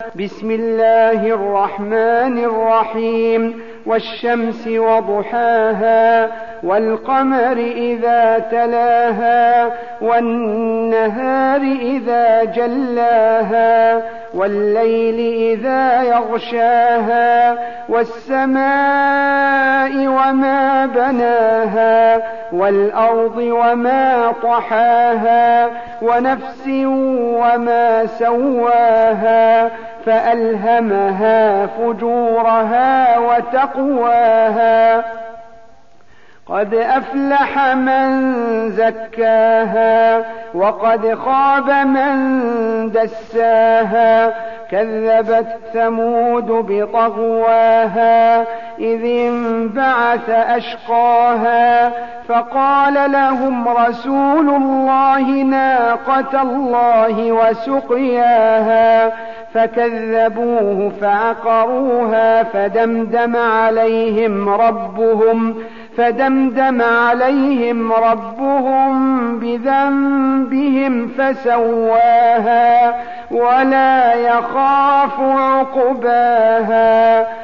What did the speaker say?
بسم الله الرحمن الرحيم والشمس وضحاها والقمر إذا تلاها والنهار إذا جلاها والليل إذا يغشاها والسماء وما بناها والأرض وما طحاها ونفس وما سواها فألهمها فجورها وتقواها قد أفلح من زكاها وقد خاب من دساها كذبت ثمود بطغواها إذ انبعث أشقاها فقال لهم رسول الله ناقة الله وسقياها فكذبوه فعقروها فدمدم عليهم ربهم بذنبهم فسواها ولا يخاف عقباها